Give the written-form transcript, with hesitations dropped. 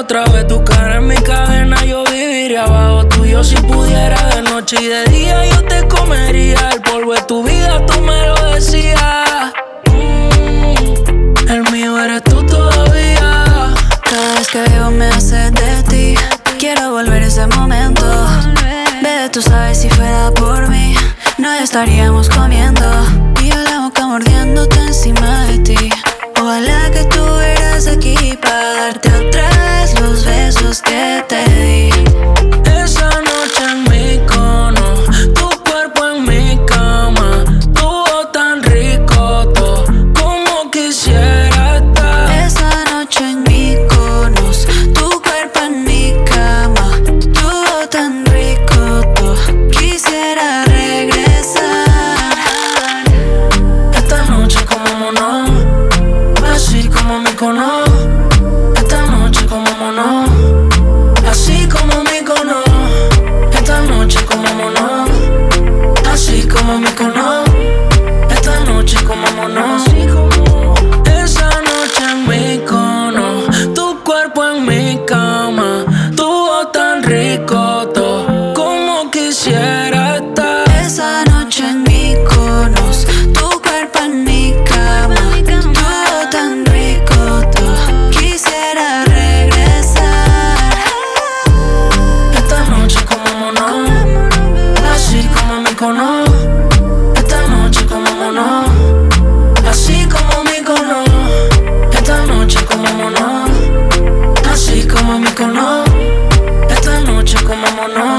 otra vez tu cara en mi cadena, yo viviría abajo tuyo si pudiera. De noche y de día yo te comería. El polvo de tu vida, tú me lo decías. El mío eres tú todavía. Cada vez que vivo me hace de ti. Quiero volver a ese momento. Bebé, tú sabes, si fuera por mí no estaríamos comiendo y yo la boca mordiéndote encima de ti. Ojalá que estuvieras aquí para darte otra vez los besos que te di. Esa noche en mi cono, tu cuerpo en mi cama, tu voz tan rico, todo como quisiera estar. Esa noche en mi conos, tu cuerpo en mi cama, tu voz tan rico, todo quisiera regresar. Esta noche como mono, así como mi cono. Esta noche como mono, así como mi cono. Esta noche como mono, así como mi cono. Esta noche como mono. Esa noche en mi cono, tu cuerpo en mi cama, tu voz tan rico, todo como quisiera estar. Esa noche en mi conos, tu cuerpo en mi cama, todo tan rico, todo quisiera regresar. Esta noche como mono, así como mi cono. Esta noche como mono, así como mi cono. Esta noche como mono, así como mi cono. Esta noche como mono.